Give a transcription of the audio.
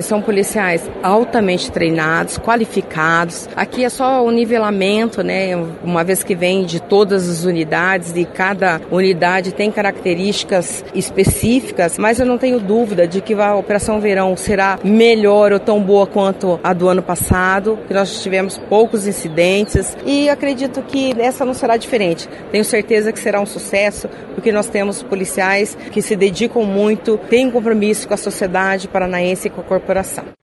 São policiais altamente treinados, qualificados. Aqui é só o nivelamento, né? Uma vez que vem de todas as unidades e cada unidade tem características específicas, mas eu não tenho dúvida de que a Operação Verão será melhor ou tão boa quanto a do ano passado, que nós tivemos poucos incidentes e acredito que essa não será diferente. Tenho certeza que será um sucesso, porque nós temos policiais que se dedicam muito, têm um compromisso com a sociedade paranaense e com a corporação.